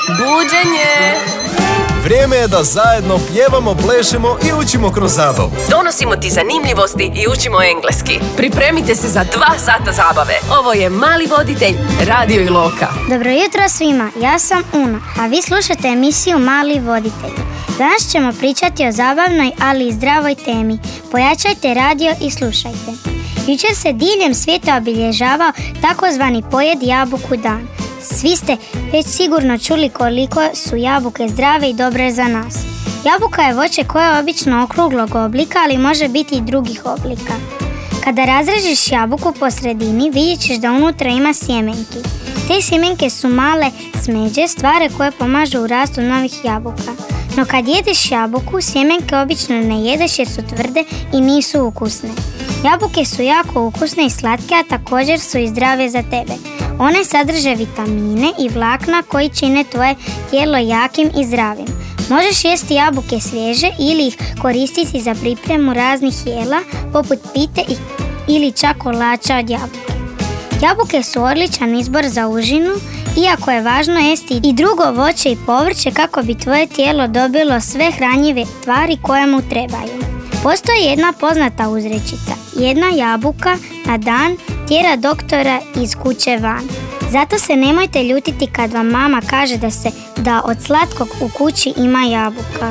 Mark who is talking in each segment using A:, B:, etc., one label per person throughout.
A: Buđenje!
B: Vrijeme je da zajedno pjevamo, plešemo i učimo kroz zabavu.
A: Donosimo ti zanimljivosti i učimo engleski. Pripremite se za 2 sata zabave. Ovo je Mali voditelj, Radio Iloka.
C: Dobro jutro svima, ja sam Una, a vi slušate emisiju Mali voditelj. Danas ćemo pričati o zabavnoj, ali i zdravoj temi. Pojačajte radio i slušajte. Jučer se diljem svijeta obilježavao takozvani pojed jabuku dan. Svi ste već sigurno čuli koliko su jabuke zdrave i dobre za nas. Jabuka je voće koje je obično okruglog oblika, ali može biti i drugih oblika. Kada razrežeš jabuku po sredini, vidjet ćeš da unutra ima sjemenki. Te sjemenke su male smeđe, stvari koje pomažu u rastu novih jabuka. No kad jedeš jabuku, sjemenke obično ne jedeš jer su tvrde i nisu ukusne. Jabuke su jako ukusne i slatke, a također su i zdrave za tebe. One sadrže vitamine i vlakna koji čine tvoje tijelo jakim i zdravim. Možeš jesti jabuke svježe ili ih koristiti za pripremu raznih jela poput pite ili čak kolača od jabuke. Jabuke su odličan izbor za užinu, iako je važno jesti i drugo voće i povrće kako bi tvoje tijelo dobilo sve hranjive tvari koje mu trebaju. Postoji jedna poznata uzrečica: jedna jabuka na dan tjera doktora iz kuće van. Zato se nemojte ljutiti kad vam mama kaže da od slatkog u kući ima jabuka.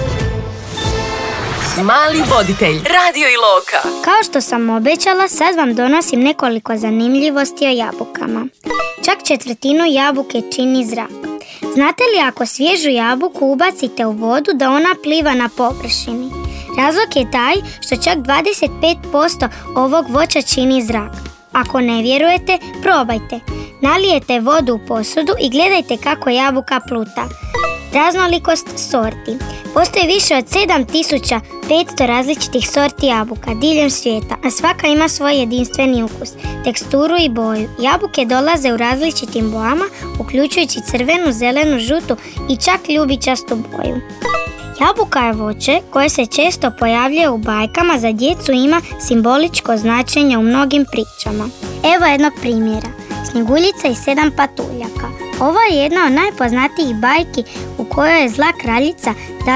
A: Mali voditelj, Radio Iloka.
C: Kao što sam obećala, sad vam donosim nekoliko zanimljivosti o jabukama. Čak 1/4 jabuke čini zrak. Znate li ako svježu jabuku ubacite u vodu da ona pliva na površini? Razlog je taj što čak 25% ovog voća čini zrak. Ako ne vjerujete, probajte. Nalijete vodu u posudu i gledajte kako jabuka pluta. Raznolikost sorti. Postoji više od 7500 različitih sorti jabuka diljem svijeta, a svaka ima svoj jedinstveni ukus, teksturu i boju. Jabuke dolaze u različitim bojama, uključujući crvenu, zelenu, žutu i čak ljubičastu boju. Jabuka je voće koje se često pojavljuje u bajkama za djecu i ima simboličko značenje u mnogim pričama. Evo jednog primjera. Snjeguljica i 7 patuljaka. Ovo je jedna od najpoznatijih bajki u kojoj je zla kraljica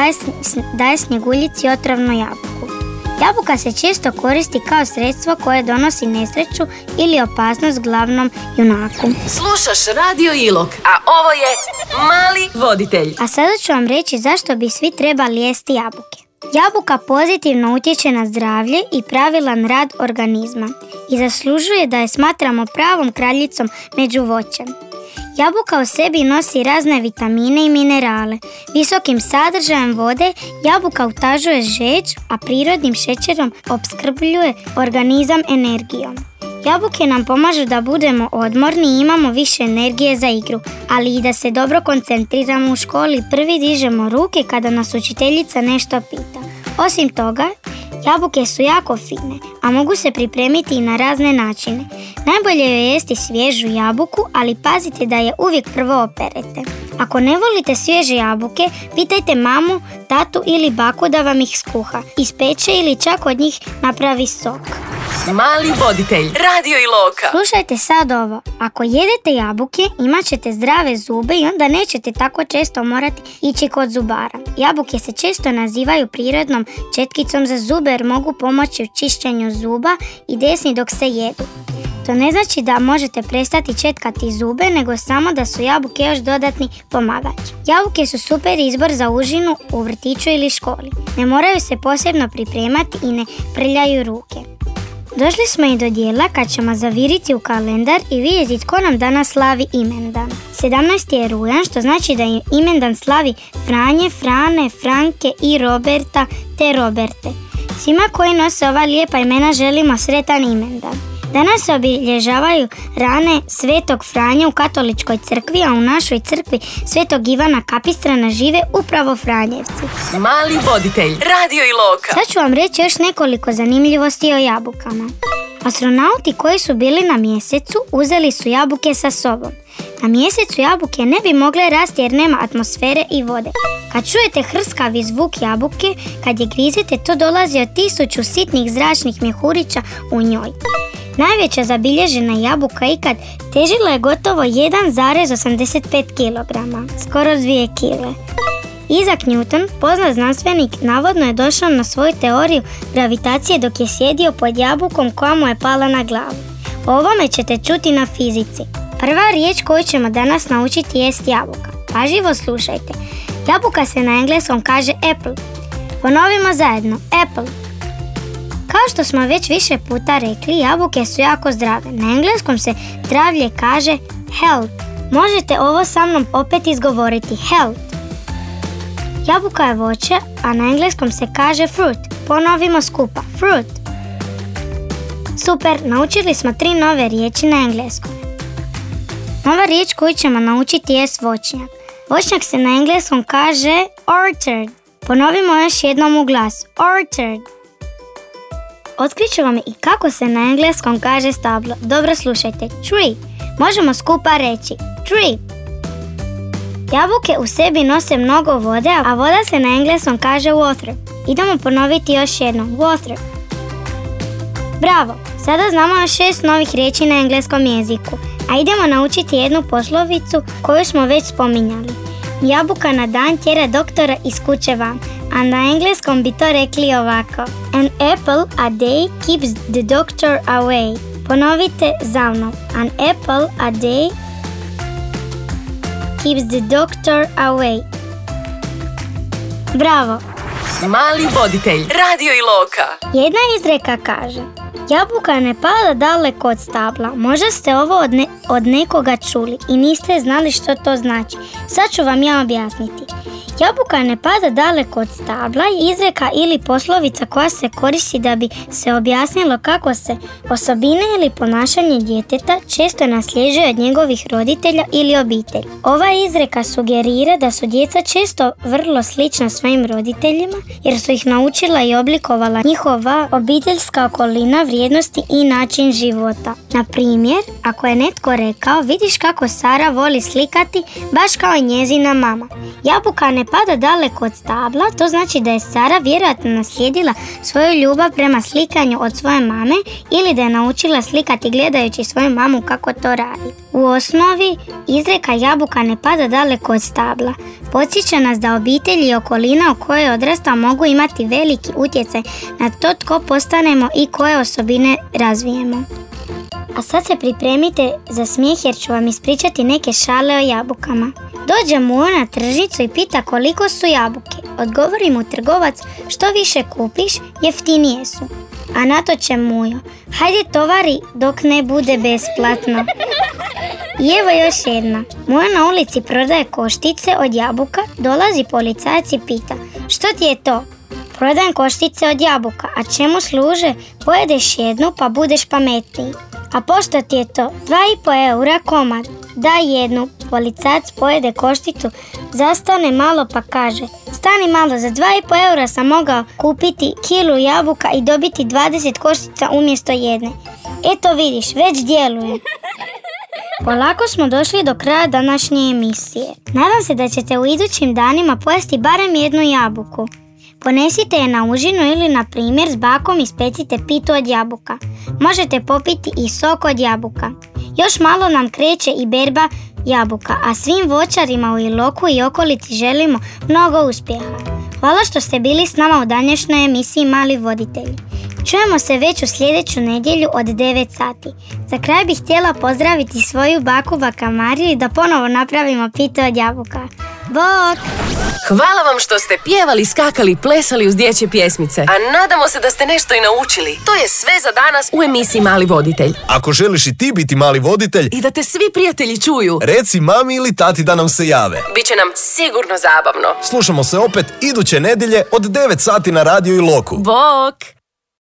C: daje Snjeguljici otrovnu jabuku. Jabuka se često koristi kao sredstvo koje donosi nesreću ili opasnost glavnom junaku.
A: Slušaš Radio Ilok, a ovo je Mali voditelj.
C: A sada ću vam reći zašto bi svi trebali jesti jabuke. Jabuka pozitivno utječe na zdravlje i pravilan rad organizma i zaslužuje da je smatramo pravom kraljicom među voćem. Jabuka u sebi nosi razne vitamine i minerale. Visokim sadržajem vode jabuka utažuje žeđ, a prirodnim šećerom opskrbljuje organizam energijom. Jabuke nam pomažu da budemo odmorni i imamo više energije za igru, ali i da se dobro koncentriramo u školi. Prvi dižemo ruke kada nas učiteljica nešto pita. Osim toga, jabuke su jako fine, a mogu se pripremiti i na razne načine. Najbolje je jesti svježu jabuku, ali pazite da je uvijek prvo operete. Ako ne volite svježe jabuke, pitajte mamu, tatu ili baku da vam ih skuha, ispeče ili čak od njih napravi sok.
A: Mali voditelj, Radio Iloka.
C: Slušajte sad ovo. Ako jedete jabuke, imat ćete zdrave zube i onda nećete tako često morati ići kod zubara. Jabuke se često nazivaju prirodnom četkicom za zube jer mogu pomoći u čišćenju zuba i desni dok se jedu. To ne znači da možete prestati četkati zube, nego samo da su jabuke još dodatni pomagač. Jabuke su super izbor za užinu u vrtiću ili školi. Ne moraju se posebno pripremati i ne prljaju ruke. Došli smo i do dijela kad ćemo zaviriti u kalendar i vidjeti tko nam danas slavi imendan. 17. je rujan, što znači da imendan slavi Franje, Frane, Franke i Roberta te Roberte. Svima koji nose ova lijepa imena želimo sretan imendan. Danas se obilježavaju rane Svetog Franje u katoličkoj crkvi, a u našoj crkvi Svetog Ivana Kapistrana žive upravo Franjevci.
A: Mali voditelj, Radio Iloka.
C: Sad ću vam reći još nekoliko zanimljivosti o jabukama. Astronauti koji su bili na mjesecu uzeli su jabuke sa sobom. Na mjesecu jabuke ne bi mogle rasti jer nema atmosfere i vode. Kad čujete hrskavi zvuk jabuke, kad je grizete, to dolazi od 1000 sitnih zračnih mjehurića u njoj. Najveća zabilježena jabuka ikad težila je gotovo 1,85 kg, skoro 2 kg. Isaac Newton, poznat znanstvenik, navodno je došao na svoju teoriju gravitacije dok je sjedio pod jabukom koja mu je pala na glavu. O ovome ćete čuti na fizici. Prva riječ koju ćemo danas naučiti jest jabuka. Pažljivo slušajte. Jabuka se na engleskom kaže apple. Ponovimo zajedno. Apple. Kao što smo već više puta rekli, jabuke su jako zdrave. Na engleskom se zdravlje kaže health. Možete ovo sa mnom opet izgovoriti. Health. Jabuka je voće, a na engleskom se kaže fruit. Ponovimo skupa. Fruit. Super, naučili smo 3 nove riječi na engleskom. Nova riječ koju ćemo naučiti je voćnjak. Voćnjak se na engleskom kaže orchard. Ponovimo još jednom u glas. Orchard. Otkriću vam i kako se na engleskom kaže stablo. Dobro slušajte. Tree. Možemo skupa reći. Tree. Jabuke u sebi nose mnogo vode, a voda se na engleskom kaže water. Idemo ponoviti još jednom. Water. Bravo! Sada znamo još 6 novih riječi na engleskom jeziku. A idemo naučiti jednu poslovicu koju smo već spominjali. Jabuka na dan tjera doktora iz kuće van. A na engleskom bi to rekli ovako. An apple a day keeps the doctor away. Ponovite za mnom. An apple a day keeps the doctor away. Bravo!
A: Mali voditelj, Radio Iloka.
C: Jedna izreka kaže: jabuka ne pada daleko od stabla. Možda ste ovo od nekoga čuli i niste znali što to znači. Sad ću vam ja objasniti. Jabuka ne pada daleko od stabla je izreka ili poslovica koja se koristi da bi se objasnilo kako se osobine ili ponašanje djeteta često nasljeđuje od njegovih roditelja ili obitelji. Ova izreka sugerira da su djeca često vrlo slična svojim roditeljima jer su ih naučila i oblikovala njihova obiteljska okolina, vrijednosti i način života. Na primjer, ako je netko rekao: vidiš kako Sara voli slikati baš kao i njezina mama. Jabuka ne pada daleko od stabla, to znači da je Sara vjerojatno naslijedila svoju ljubav prema slikanju od svoje mame ili da je naučila slikati gledajući svoju mamu kako to radi. U osnovi, izreka jabuka ne pada daleko od stabla podsjeća nas da obitelj i okolina u kojoj odrasta mogu imati veliki utjecaj na to tko postanemo i koje osobine razvijemo. A sad se pripremite za smijeh jer ću vam ispričati neke šale o jabukama. Dođe Mujo na tržnicu i pita koliko su jabuke. Odgovori mu trgovac: što više kupiš, jeftinije su. A na to će Mujo: hajde tovari dok ne bude besplatno. I evo još jedna. Mujo na ulici prodaje koštice od jabuka, dolazi policajac i pita: što ti je to? Prodajem koštice od jabuka, a čemu služe? Pojedeš jednu pa budeš pametniji. A pošto ti je to? 2,5 eura komad. Daj jednu. Policajac pojede košticu, zastane malo pa kaže: stani malo, za 2,5 eura sam mogao kupiti kilu jabuka i dobiti 20 koštica umjesto jedne. Eto vidiš, već djeluje. Polako smo došli do kraja današnje emisije. Nadam se da ćete u idućim danima pojesti barem jednu jabuku. Ponesite je na užinu ili na primjer s bakom ispecite pitu od jabuka. Možete popiti i sok od jabuka. Još malo nam kreće i berba jabuka, a svim voćarima u Iloku i okolici želimo mnogo uspjeha. Hvala što ste bili s nama u današnjoj emisiji Mali voditelji. Čujemo se već u sljedeću nedjelju od 9 sati. Za kraj bih htjela pozdraviti svoju baku Baka Mariju i da ponovo napravimo pitu od jabuka. Bok!
A: Hvala vam što ste pjevali, skakali i plesali uz dječje pjesmice. A nadamo se da ste nešto i naučili. To je sve za danas u emisiji Mali voditelj.
B: Ako želiš i ti biti mali voditelj
A: I da te svi prijatelji čuju,
B: reci mami ili tati da nam se jave.
A: Biće nam sigurno zabavno.
B: Slušamo se opet iduće nedjelje od 9 sati na Radio Iloku.
A: Bok!